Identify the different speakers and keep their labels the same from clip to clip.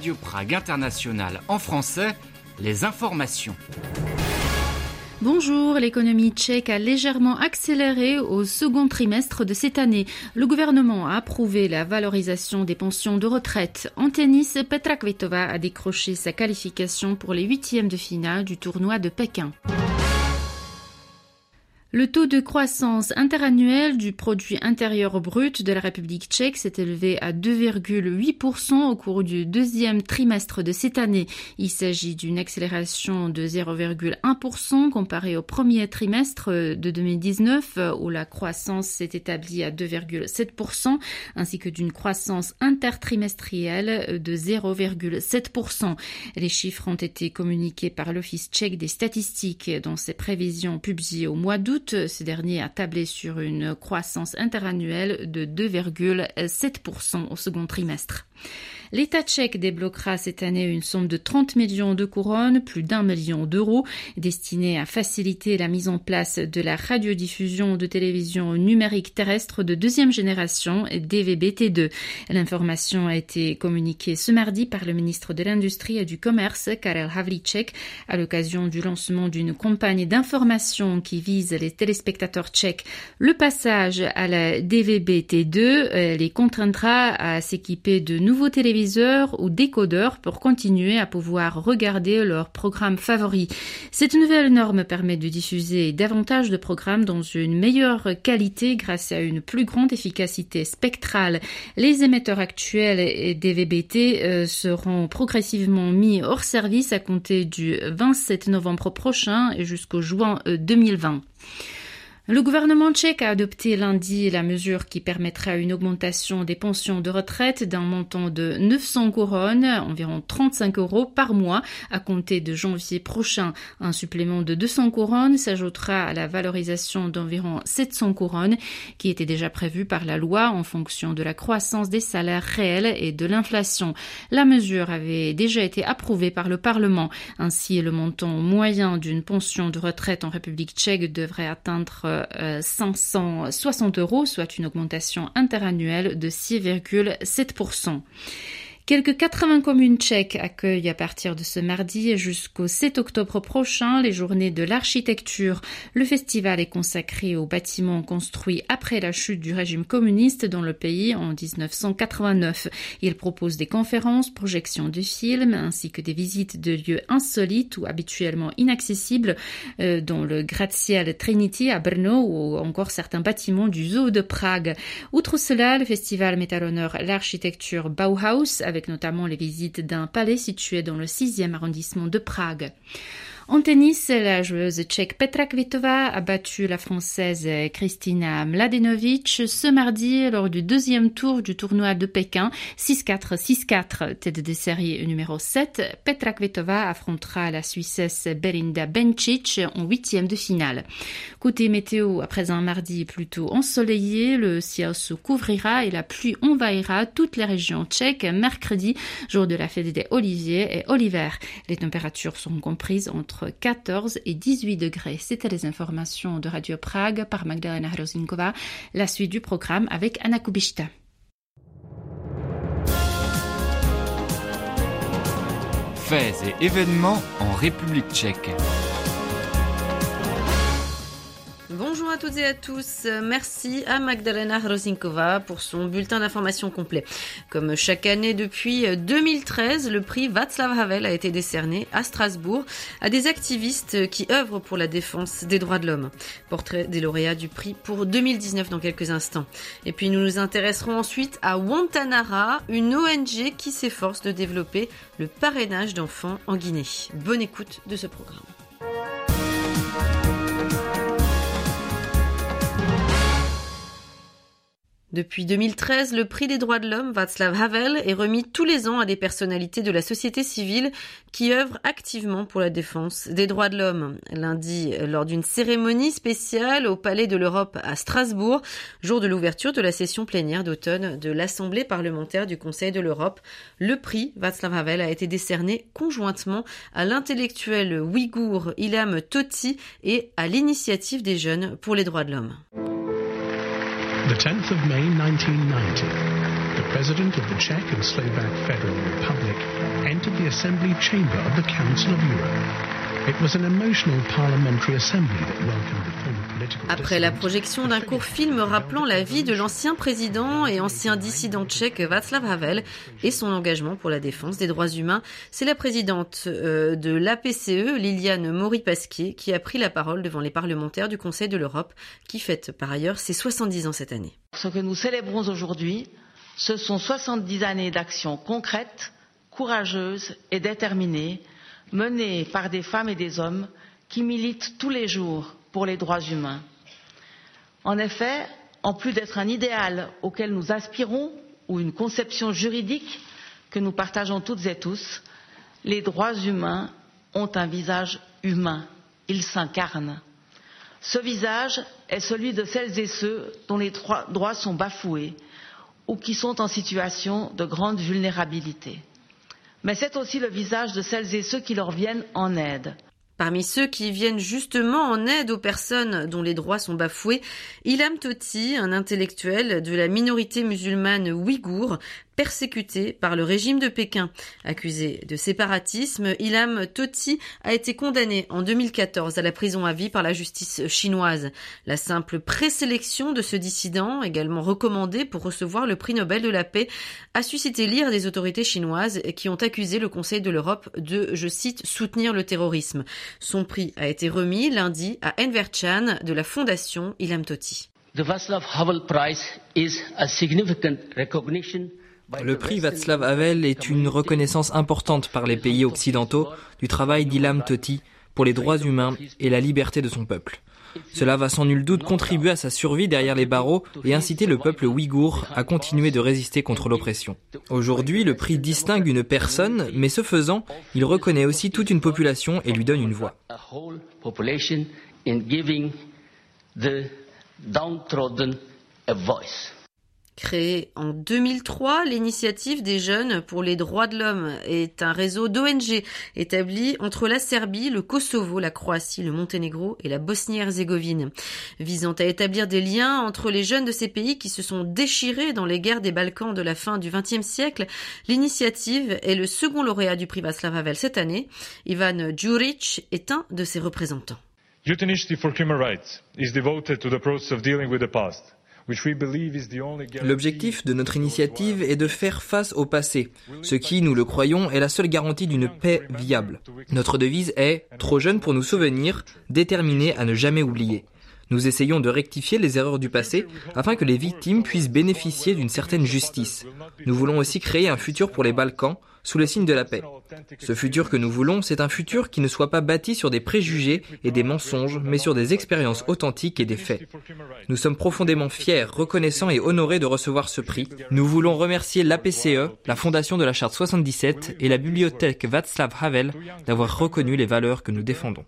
Speaker 1: Radio Prague International en français, les informations.
Speaker 2: Bonjour, l'économie tchèque a légèrement accéléré au second trimestre de cette année. Le gouvernement a approuvé la valorisation des pensions de retraite. En tennis, Petra Kvitova a décroché sa qualification pour les 8e de finale du tournoi de Pékin. Le taux de croissance interannuel du produit intérieur brut de la République tchèque s'est élevé à 2,8% au cours du deuxième trimestre de cette année. Il s'agit d'une accélération de 0,1% comparée au premier trimestre de 2019 où la croissance s'est établie à 2,7% ainsi que d'une croissance intertrimestrielle de 0,7%. Les chiffres ont été communiqués par l'Office tchèque des statistiques dans ses prévisions publiées au mois d'août. Ce dernier a tablé sur une croissance interannuelle de 2,7% au second trimestre. L'État tchèque débloquera cette année une somme de 30 millions de couronnes, plus d'1 million d'euros, destinée à faciliter la mise en place de la radiodiffusion de télévision numérique terrestre de deuxième génération, DVB-T2. L'information a été communiquée ce mardi par le ministre de l'Industrie et du Commerce, Karel Havlíček, à l'occasion du lancement d'une campagne d'information qui vise les téléspectateurs tchèques. Le passage à la DVB-T2 les contraindra à s'équiper de nouveaux téléviseurs ou décodeurs pour continuer à pouvoir regarder leurs programmes favoris. Cette nouvelle norme permet de diffuser davantage de programmes dans une meilleure qualité grâce à une plus grande efficacité spectrale. Les émetteurs actuels et DVB-T seront progressivement mis hors service à compter du 27 novembre prochain et jusqu'au juin 2020. Le gouvernement tchèque a adopté lundi la mesure qui permettra une augmentation des pensions de retraite d'un montant de 900 couronnes, environ 35 € par mois, à compter de janvier prochain. Un supplément de 200 couronnes s'ajoutera à la valorisation d'environ 700 couronnes qui était déjà prévue par la loi en fonction de la croissance des salaires réels et de l'inflation. La mesure avait déjà été approuvée par le Parlement. Ainsi, le montant moyen d'une pension de retraite en République tchèque devrait atteindre 560 €, soit une augmentation interannuelle de 6,7%. Quelques 80 communes tchèques accueillent à partir de ce mardi jusqu'au 7 octobre prochain les journées de l'architecture. Le festival est consacré aux bâtiments construits après la chute du régime communiste dans le pays en 1989. Il propose des conférences, projections de films ainsi que des visites de lieux insolites ou habituellement inaccessibles dont le gratte-ciel Trinity à Brno ou encore certains bâtiments du zoo de Prague. Outre cela, le festival met à l'honneur l'architecture Bauhaus avec notamment les visites d'un palais situé dans le 6e arrondissement de Prague. En tennis, la joueuse tchèque Petra Kvitova a battu la française Kristina Mladenovic ce mardi lors du deuxième tour du tournoi de Pékin, 6-4, 6-4. Tête de série numéro 7, Petra Kvitova affrontera la Suissesse Belinda Bencic en 8e de finale. Côté météo, après un mardi plutôt ensoleillé, le ciel se couvrira et la pluie envahira toutes les régions tchèques mercredi, jour de la fête des Oliviers et Oliver. Les températures seront comprises entre 14 et 18 degrés. C'était les informations de Radio Prague par Magdalena Hrozinkova. La suite du programme avec Anna Kubišta.
Speaker 1: Faits et événements en République tchèque.
Speaker 3: Bonjour à toutes et à tous. Merci à Magdalena Hrozinkova pour son bulletin d'information complet. Comme chaque année depuis 2013, le prix Václav Havel a été décerné à Strasbourg à des activistes qui œuvrent pour la défense des droits de l'homme. Portrait des lauréats du prix pour 2019 dans quelques instants. Et puis nous nous intéresserons ensuite à Wantanara, une ONG qui s'efforce de développer le parrainage d'enfants en Guinée. Bonne écoute de ce programme. Depuis 2013, le prix des droits de l'homme Václav Havel est remis tous les ans à des personnalités de la société civile qui œuvrent activement pour la défense des droits de l'homme. Lundi, lors d'une cérémonie spéciale au Palais de l'Europe à Strasbourg, jour de l'ouverture de la session plénière d'automne de l'Assemblée parlementaire du Conseil de l'Europe, le prix Václav Havel a été décerné conjointement à l'intellectuel ouïghour Ilham Tohti et à l'Initiative des jeunes pour les droits de l'homme.
Speaker 4: The 10th of May 1990, the President of the Czech and Slovak Federal Republic, entered the Assembly chamber of the Council of Europe. It was an emotional parliamentary assembly that welcomed the former political dissident.
Speaker 3: Après la projection d'un court film rappelant la vie de l'ancien président et ancien dissident tchèque Václav Havel et son engagement pour la défense des droits humains, c'est la présidente de l'APCE, Liliane Maury-Pasquier, qui a pris la parole devant les parlementaires du Conseil de l'Europe, qui fête par ailleurs ses 70 ans cette année.
Speaker 5: Ce que nous célébrons aujourd'hui, ce sont 70 années d'actions concrètes, courageuses et déterminées, menées par des femmes et des hommes qui militent tous les jours pour les droits humains. En effet, en plus d'être un idéal auquel nous aspirons ou une conception juridique que nous partageons toutes et tous, les droits humains ont un visage humain, ils s'incarnent. Ce visage est celui de celles et ceux dont les droits sont bafoués ou qui sont en situation de grande vulnérabilité. Mais c'est aussi le visage de celles et ceux qui leur viennent en aide.
Speaker 3: Parmi ceux qui viennent justement en aide aux personnes dont les droits sont bafoués, Ilham Tohti, un intellectuel de la minorité musulmane ouïghour, persécuté par le régime de Pékin. Accusé de séparatisme, Ilham Tohti a été condamné en 2014 à la prison à vie par la justice chinoise. La simple présélection de ce dissident, également recommandé pour recevoir le prix Nobel de la paix, a suscité l'ire des autorités chinoises qui ont accusé le Conseil de l'Europe de, je cite, soutenir le terrorisme. Son prix a été remis lundi à Enver Chan de la fondation Ilham Tohti.
Speaker 6: The Václav Havel Prize is a significant recognition.
Speaker 7: Le prix Václav Havel est une reconnaissance importante par les pays occidentaux du travail d'Ilham Tohti pour les droits humains et la liberté de son peuple. Cela va sans nul doute contribuer à sa survie derrière les barreaux et inciter le peuple ouïghour à continuer de résister contre l'oppression. Aujourd'hui, le prix distingue une personne, mais ce faisant, il reconnaît aussi toute une population et lui donne une voix.
Speaker 3: Créée en 2003, l'initiative des jeunes pour les droits de l'homme est un réseau d'ONG établi entre la Serbie, le Kosovo, la Croatie, le Monténégro et la Bosnie-Herzégovine, visant à établir des liens entre les jeunes de ces pays qui se sont déchirés dans les guerres des Balkans de la fin du XXe siècle. L'initiative est le second lauréat du prix Václav Havel cette année. Ivan Djuric est un de ses représentants.
Speaker 8: Youth Initiative for Human Rights is devoted to the process of dealing with the past.
Speaker 7: L'objectif de notre initiative est de faire face au passé, ce qui, nous le croyons, est la seule garantie d'une paix viable. Notre devise est « Trop jeune pour nous souvenir, déterminé à ne jamais oublier ». Nous essayons de rectifier les erreurs du passé afin que les victimes puissent bénéficier d'une certaine justice. Nous voulons aussi créer un futur pour les Balkans, sous le signe de la paix. Ce futur que nous voulons, c'est un futur qui ne soit pas bâti sur des préjugés et des mensonges, mais sur des expériences authentiques et des faits. Nous sommes profondément fiers, reconnaissants et honorés de recevoir ce prix. Nous voulons remercier l'APCE, la Fondation de la Charte 77 et la Bibliothèque Václav Havel d'avoir reconnu les valeurs que nous défendons.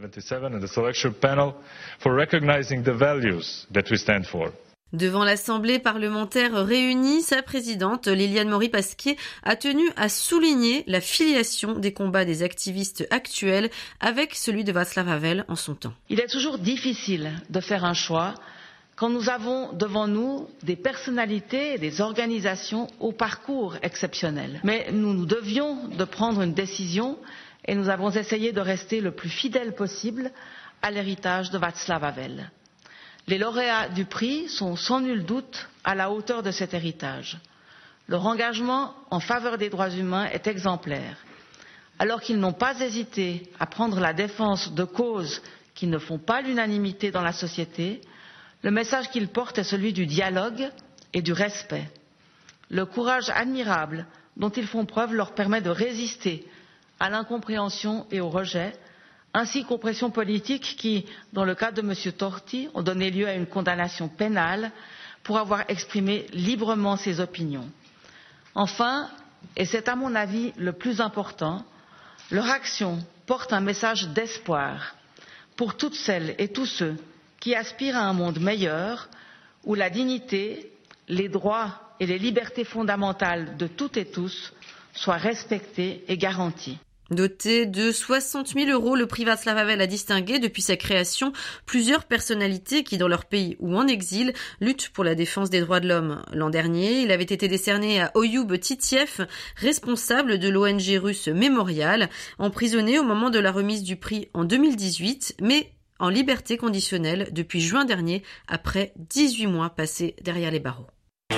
Speaker 3: Devant l'Assemblée parlementaire réunie, sa présidente, Liliane Maury-Pasquier, a tenu à souligner la filiation des combats des activistes actuels avec celui de Václav Havel en son temps.
Speaker 5: Il est toujours difficile de faire un choix quand nous avons devant nous des personnalités et des organisations au parcours exceptionnel. Mais nous devions de prendre une décision et nous avons essayé de rester le plus fidèle possible à l'héritage de Václav Havel. Les lauréats du prix sont sans nul doute à la hauteur de cet héritage. Leur engagement en faveur des droits humains est exemplaire. Alors qu'ils n'ont pas hésité à prendre la défense de causes qui ne font pas l'unanimité dans la société, le message qu'ils portent est celui du dialogue et du respect. Le courage admirable dont ils font preuve leur permet de résister à l'incompréhension et au rejet, ainsi qu'aux pressions politiques qui, dans le cas de M. Tohti, ont donné lieu à une condamnation pénale pour avoir exprimé librement ses opinions. Enfin, et c'est à mon avis le plus important, leur action porte un message d'espoir pour toutes celles et tous ceux qui aspirent à un monde meilleur où la dignité, les droits et les libertés fondamentales de toutes et tous soient respectés et garantis.
Speaker 3: Doté de 60 000 €, le prix Václav Havel a distingué depuis sa création plusieurs personnalités qui, dans leur pays ou en exil, luttent pour la défense des droits de l'homme. L'an dernier, il avait été décerné à Oyub Titiev, responsable de l'ONG russe Memorial, emprisonné au moment de la remise du prix en 2018, mais en liberté conditionnelle depuis juin dernier, après 18 mois passés derrière les barreaux.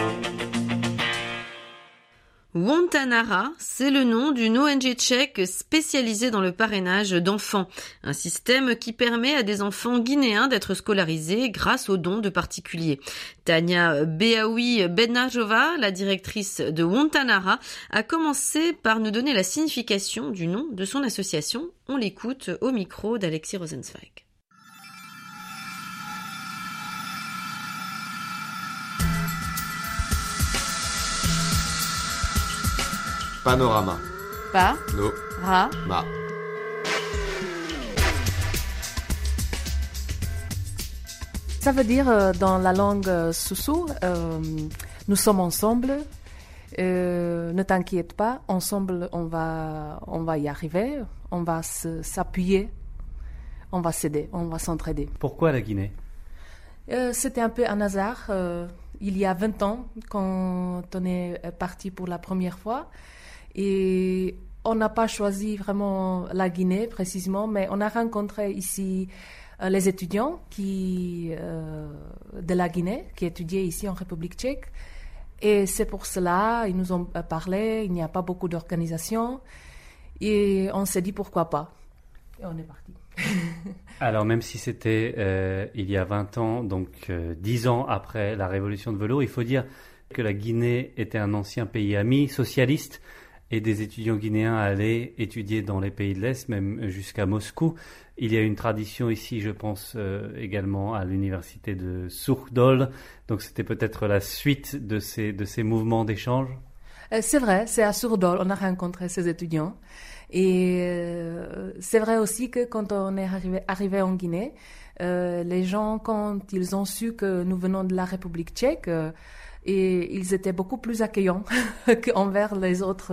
Speaker 3: Wantanara, c'est le nom d'une ONG tchèque spécialisée dans le parrainage d'enfants. Un système qui permet à des enfants guinéens d'être scolarisés grâce aux dons de particuliers. Tania Beaoui Benajova, la directrice de Wantanara, a commencé par nous donner la signification du nom de son association. On l'écoute au micro d'Alexis Rosenzweig.
Speaker 9: Panorama.
Speaker 3: Pa.
Speaker 9: No.
Speaker 3: Ra.
Speaker 9: Ma.
Speaker 10: Ça veut dire dans la langue Soussou, nous sommes ensemble, ne t'inquiète pas, ensemble on va y arriver, on va s'appuyer, on va s'aider, on va s'entraider.
Speaker 11: Pourquoi la Guinée ?
Speaker 10: C'était un peu un hasard. Il y a 20 ans, quand on est parti pour la première fois, et on n'a pas choisi vraiment la Guinée précisément, mais on a rencontré ici les étudiants de la Guinée qui étudiaient ici en République tchèque. Et c'est pour cela, ils nous ont parlé, il n'y a pas beaucoup d'organisations, et on s'est dit pourquoi pas. Et on est parti.
Speaker 11: Alors même si c'était il y a 20 ans, donc 10 ans après la révolution de velours, il faut dire que la Guinée était un ancien pays ami, socialiste, et des étudiants guinéens allaient étudier dans les pays de l'Est, même jusqu'à Moscou. Il y a une tradition ici, je pense également à l'université de Suchdol, donc c'était peut-être la suite de ces mouvements d'échange.
Speaker 10: C'est vrai, c'est à Suchdol, on a rencontré ces étudiants. Et c'est vrai aussi que quand on est arrivé en Guinée, les gens, quand ils ont su que nous venons de la République tchèque, et ils étaient beaucoup plus accueillants qu'envers les autres.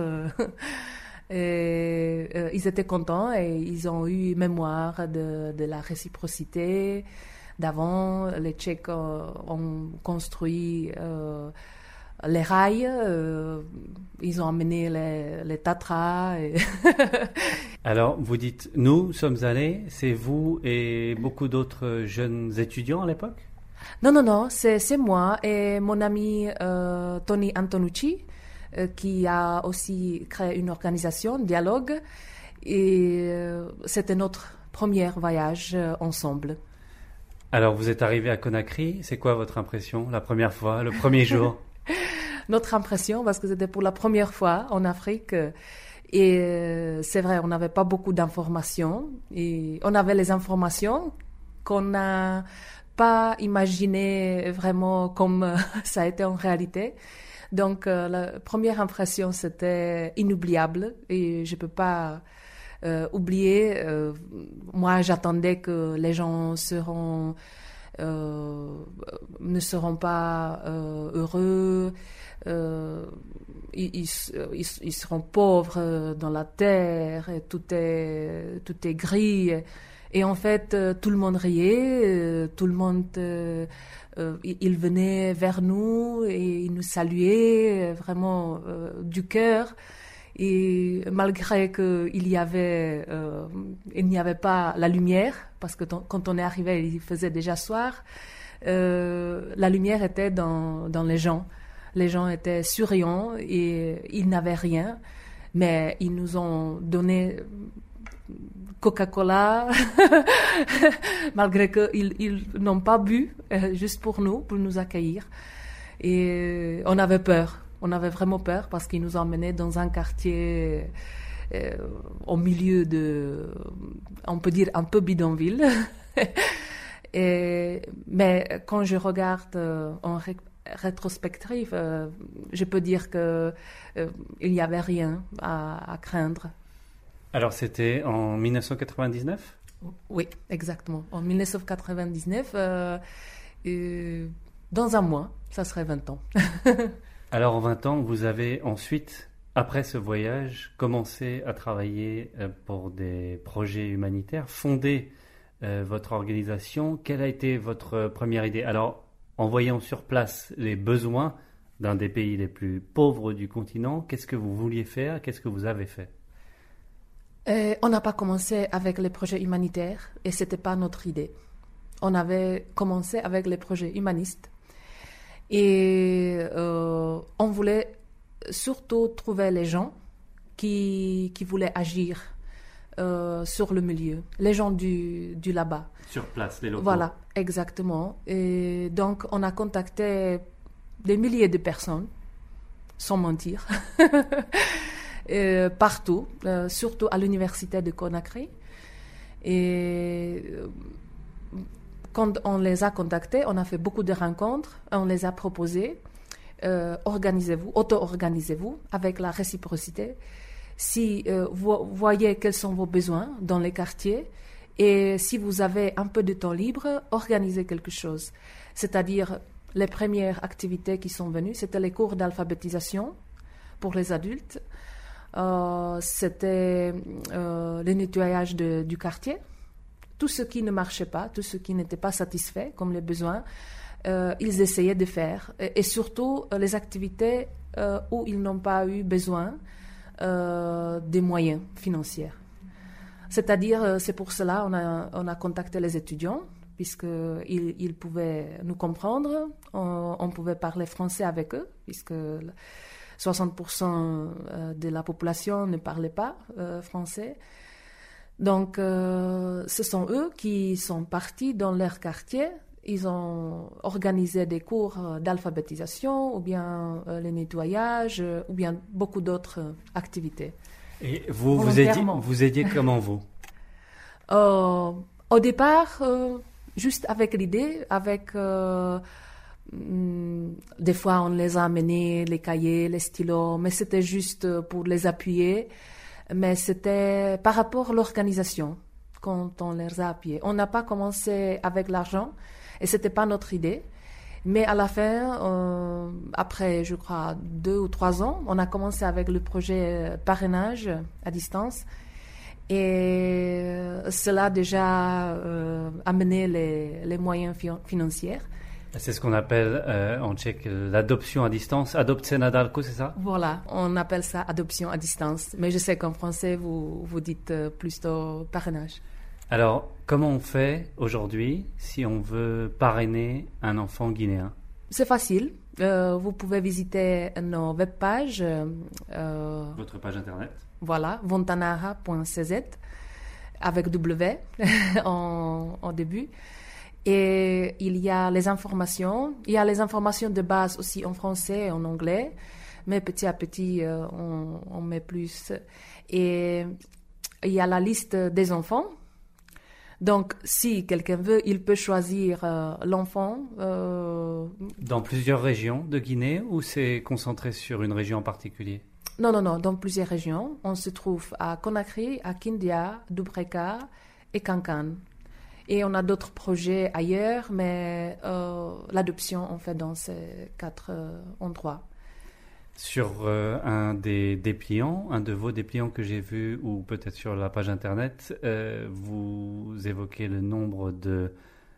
Speaker 10: Ils étaient contents et ils ont eu mémoire de la réciprocité. D'avant, les Tchèques ont construit les rails, ils ont amené les Tatras.
Speaker 11: Alors, vous dites, nous sommes allés, c'est vous et beaucoup d'autres jeunes étudiants à l'époque ?
Speaker 10: Non, c'est moi et mon ami Tony Antonucci qui a aussi créé une organisation, Dialogue, et c'était notre premier voyage ensemble.
Speaker 11: Alors, vous êtes arrivé à Conakry, c'est quoi votre impression la première fois, le premier jour ?
Speaker 10: Notre impression, parce que c'était pour la première fois en Afrique, et c'est vrai, on n'avait pas beaucoup d'informations, et on avait les informations qu'on n'a pas imaginées vraiment comme ça a été en réalité. Donc la première impression, c'était inoubliable, et je ne peux pas oublier. Moi, j'attendais que les gens ne seront pas heureux, ils seront pauvres dans la terre, et tout est gris. Et en fait, tout le monde riait, tout le monde, il venait vers nous et il nous saluait vraiment du cœur. Et malgré qu'il n'y avait pas la lumière, parce que quand on est arrivé, il faisait déjà soir, la lumière était dans les gens. Les gens étaient souriants et ils n'avaient rien, mais ils nous ont donné Coca-Cola, malgré qu'ils n'ont pas bu, juste pour nous accueillir. Et on avait peur. On avait vraiment peur parce qu'ils nous emmenaient dans un quartier au milieu on peut dire, un peu bidonville. Mais quand je regarde en rétrospective, je peux dire qu'il n'y avait rien à craindre.
Speaker 11: Alors c'était en 1999 ?
Speaker 10: Oui, exactement. En 1999, dans un mois, ça serait 20 ans.
Speaker 11: Alors en 20 ans, vous avez ensuite après ce voyage, commencé à travailler pour des projets humanitaires, fonder votre organisation. Quelle a été votre première idée? Alors, en voyant sur place les besoins d'un des pays les plus pauvres du continent, qu'est-ce que vous vouliez faire? Qu'est-ce que vous avez fait?
Speaker 10: On n'a pas commencé avec les projets humanitaires et ce n'était pas notre idée. On avait commencé avec les projets humanistes et on voulait surtout trouver les gens qui voulaient agir sur le milieu, les gens du là-bas.
Speaker 11: Sur place, les locaux.
Speaker 10: Voilà, exactement. Et donc, on a contacté des milliers de personnes, sans mentir, partout, surtout à l'université de Conakry. Et quand on les a contactés, on a fait beaucoup de rencontres, on les a proposés. Organisez-vous, auto-organisez-vous avec la réciprocité. Si vous voyez quels sont vos besoins dans les quartiers et si vous avez un peu de temps libre, organisez quelque chose. C'est-à-dire, les premières activités qui sont venues, c'était les cours d'alphabétisation pour les adultes. C'était le nettoyage du quartier. Tout ce qui ne marchait pas, tout ce qui n'était pas satisfait comme les besoins, ils essayaient de faire. Et surtout, les activités où ils n'ont pas eu besoin des moyens financiers. C'est-à-dire, c'est pour cela on a contacté les étudiants, puisqu'ils pouvaient nous comprendre, on pouvait parler français avec eux, puisque 60% de la population ne parlait pas français. Donc, ce sont eux qui sont partis dans leur quartier. Ils ont organisé des cours d'alphabétisation, ou bien le nettoyage, ou bien beaucoup d'autres activités.
Speaker 11: Et vous aidiez comment vous?
Speaker 10: Au départ, juste avec l'idée, des fois on les a amenés, les cahiers, les stylos, mais c'était juste pour les appuyer. Mais c'était par rapport à l'organisation quand on les a appuyés. On n'a pas commencé avec l'argent et c'était pas notre idée. Mais à la fin, après, je crois, 2 ou 3 ans, on a commencé avec le projet parrainage à distance. Et cela a déjà amené les moyens financiers.
Speaker 11: C'est ce qu'on appelle en tchèque l'adoption à distance. Adopce na dálku, c'est ça?
Speaker 10: Voilà, on appelle ça adoption à distance. Mais je sais qu'en français, vous dites plutôt parrainage.
Speaker 11: Alors, comment on fait aujourd'hui si on veut parrainer un enfant guinéen?
Speaker 10: C'est facile. Vous pouvez visiter nos webpages.
Speaker 11: Votre page internet?
Speaker 10: Voilà, vontanara.cz avec W en début. Et il y a les informations. Il y a les informations de base aussi en français et en anglais. Mais petit à petit, on met plus. Et il y a la liste des enfants. Donc, si quelqu'un veut, il peut choisir l'enfant.
Speaker 11: Dans plusieurs régions de Guinée ou c'est concentré sur une région en particulier?
Speaker 10: Non, dans plusieurs régions. On se trouve à Conakry, à Kindia, Dubreka et Kankan. Et on a d'autres projets ailleurs, mais l'adoption, on fait dans ces 4 endroits.
Speaker 11: Sur un des dépliants, un de vos dépliants que j'ai vu, ou peut-être sur la page internet, vous évoquez le nombre de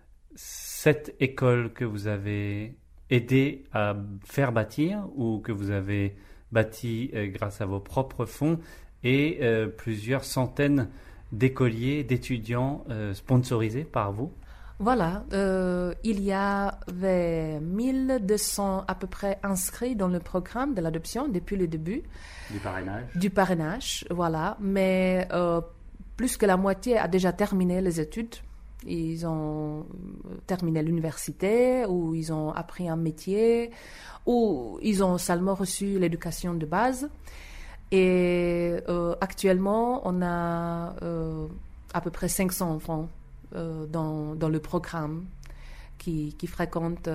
Speaker 11: 7 écoles que vous avez aidé à faire bâtir ou que vous avez bâti grâce à vos propres fonds et plusieurs centaines d'écoliers, d'étudiants sponsorisés par vous.
Speaker 10: Voilà, il y avait 1200 à peu près inscrits dans le programme de l'adoption depuis le début. Du parrainage, voilà. Mais plus que la moitié a déjà terminé les études. Ils ont terminé l'université ou ils ont appris un métier ou ils ont seulement reçu l'éducation de base. Et actuellement, on a à peu près 500 enfants dans le programme qui fréquentent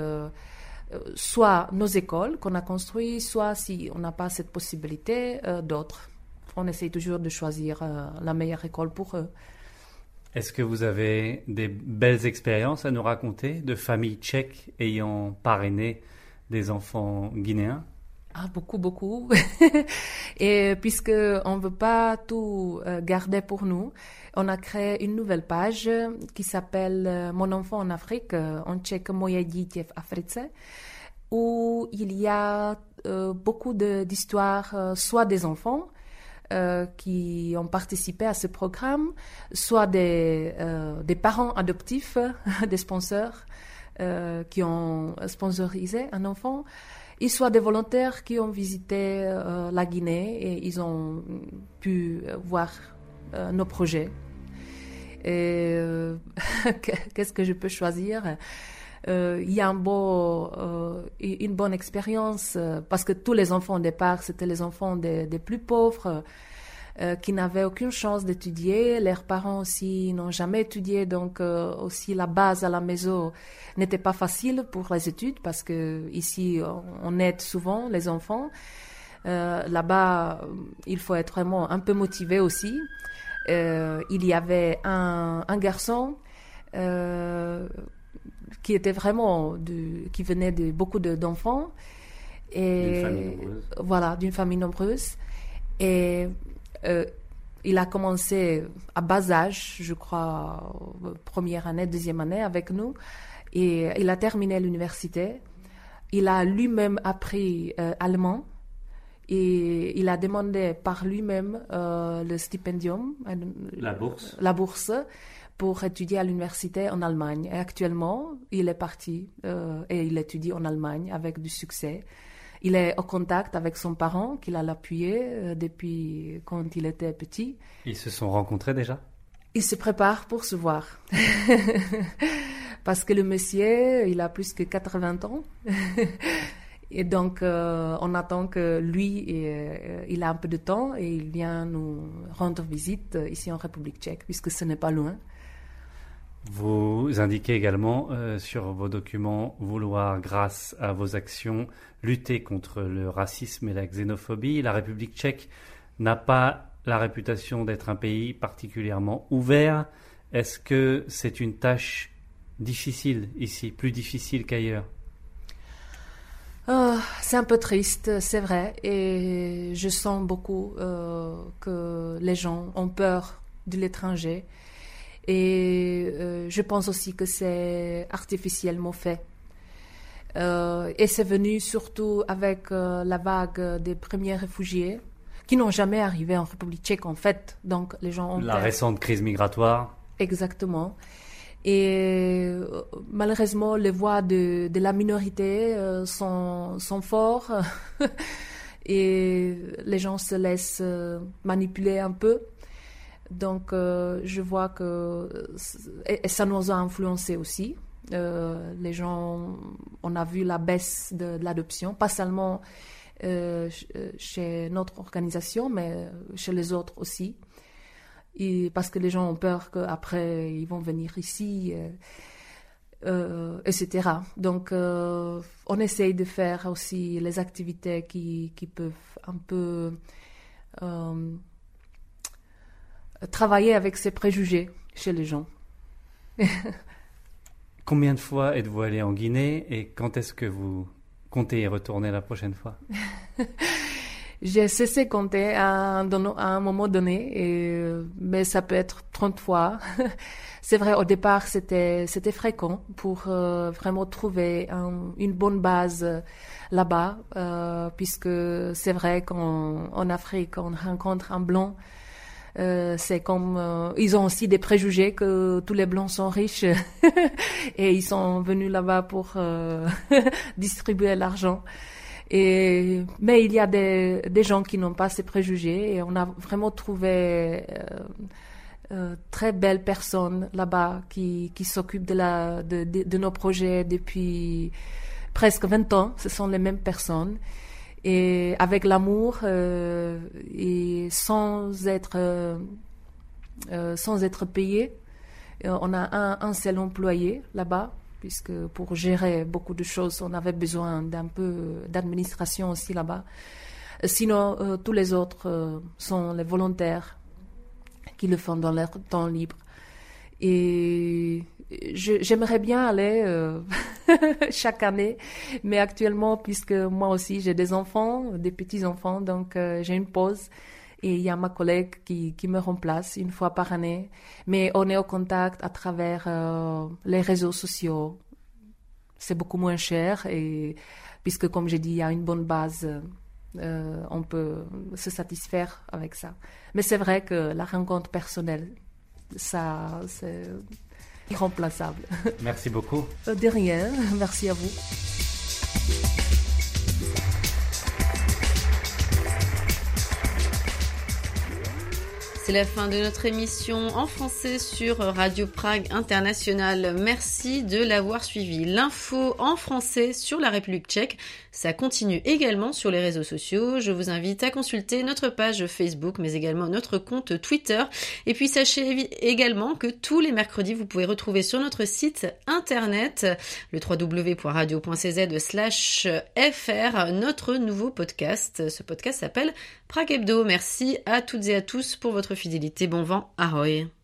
Speaker 10: soit nos écoles qu'on a construites, soit si on n'a pas cette possibilité, d'autres. On essaie toujours de choisir la meilleure école pour eux.
Speaker 11: Est-ce que vous avez des belles expériences à nous raconter de familles tchèques ayant parrainé des enfants guinéens?
Speaker 10: Ah, beaucoup, beaucoup. Et puisque on veut pas tout garder pour nous, on a créé une nouvelle page qui s'appelle Mon enfant en Afrique, en tchèque Moje dítě v Africe, où il y a beaucoup d'histoires, soit des enfants qui ont participé à ce programme, soit des parents adoptifs, des sponsors qui ont sponsorisé un enfant, et soit des volontaires qui ont visité la Guinée et ils ont pu voir nos projets. Et qu'est-ce que je peux choisir? Il y a une bonne expérience parce que tous les enfants au départ, c'était les enfants des plus pauvres qui n'avaient aucune chance d'étudier. Leurs parents aussi n'ont jamais étudié, donc aussi la base à la maison n'était pas facile pour les études parce que ici on aide souvent les enfants. Là-bas, il faut être vraiment un peu motivé aussi. Il y avait un garçon qui était vraiment qui venait de beaucoup d'enfants et
Speaker 11: d'une famille nombreuse.
Speaker 10: Voilà, d'une famille nombreuse. Et il a commencé à bas âge, je crois, première année, deuxième année avec nous, et il a terminé l'université. Il a lui-même appris allemand et il a demandé par lui-même le stipendium, la bourse pour étudier à l'université en Allemagne. Et actuellement, il est parti et il étudie en Allemagne avec du succès. Il est en contact avec son parent, qu'il a appuyé depuis quand il était petit.
Speaker 11: Ils se sont rencontrés déjà?
Speaker 10: Ils se préparent pour se voir. Parce que le monsieur, il a plus que 80 ans. Et donc, on attend que lui, il a un peu de temps et il vient nous rendre visite ici en République tchèque, puisque ce n'est pas loin.
Speaker 11: Vous indiquez également sur vos documents vouloir, grâce à vos actions, lutter contre le racisme et la xénophobie. La République tchèque n'a pas la réputation d'être un pays particulièrement ouvert. Est-ce que c'est une tâche difficile ici, plus difficile qu'ailleurs?
Speaker 10: C'est un peu triste, c'est vrai, et je sens beaucoup que les gens ont peur de l'étranger. Et je pense aussi que c'est artificiellement fait. Et c'est venu surtout avec la vague des premiers réfugiés qui n'ont jamais arrivé en République tchèque, en fait. Donc, les gens ont
Speaker 11: la récente crise migratoire.
Speaker 10: Exactement. Et malheureusement, les voix de la minorité sont fortes et les gens se laissent manipuler un peu. Donc, je vois que et ça nous a influencé aussi. Les gens, on a vu la baisse de l'adoption, pas seulement chez notre organisation, mais chez les autres aussi. Et parce que les gens ont peur qu'après, ils vont venir ici, etc. Donc, on essaye de faire aussi les activités qui peuvent un peu travailler avec ces préjugés chez les gens.
Speaker 11: Combien de fois êtes-vous allé en Guinée et quand est-ce que vous comptez y retourner la prochaine fois?
Speaker 10: J'ai cessé de compter à un moment donné, mais ça peut être 30 fois. C'est vrai, au départ, c'était fréquent pour vraiment trouver une bonne base là-bas, puisque c'est vrai qu'en Afrique, on rencontre un blanc. C'est comme ils ont aussi des préjugés que tous les blancs sont riches et ils sont venus là-bas pour distribuer l'argent. Mais il y a des gens qui n'ont pas ces préjugés et on a vraiment trouvé très belles personnes là-bas qui s'occupent de nos projets depuis presque 20 ans. Ce sont les mêmes personnes. Et avec l'amour et sans être payé. On a un seul employé là-bas, puisque pour gérer beaucoup de choses, on avait besoin d'un peu d'administration aussi là-bas. Sinon, tous les autres sont les volontaires qui le font dans leur temps libre. Et j'aimerais bien aller chaque année. Mais actuellement, puisque moi aussi j'ai des enfants, des petits-enfants, donc j'ai une pause. Et il y a ma collègue qui me remplace une fois par année. Mais on est au contact à travers les réseaux sociaux. C'est beaucoup moins cher et puisque, comme j'ai dit, il y a une bonne base, on peut se satisfaire avec ça. Mais c'est vrai que la rencontre personnelle, ça, c'est irremplaçable.
Speaker 11: Merci beaucoup.
Speaker 10: De rien, merci à vous.
Speaker 3: C'est la fin de notre émission en français sur Radio Prague International. Merci de l'avoir suivi. L'info en français sur la République tchèque, ça continue également sur les réseaux sociaux. Je vous invite à consulter notre page Facebook, mais également notre compte Twitter. Et puis sachez également que tous les mercredis, vous pouvez retrouver sur notre site internet, le www.radio.cz/fr, notre nouveau podcast. Ce podcast s'appelle Prague Hebdo. Merci à toutes et à tous pour votre fidélité. Bon vent, ahoy!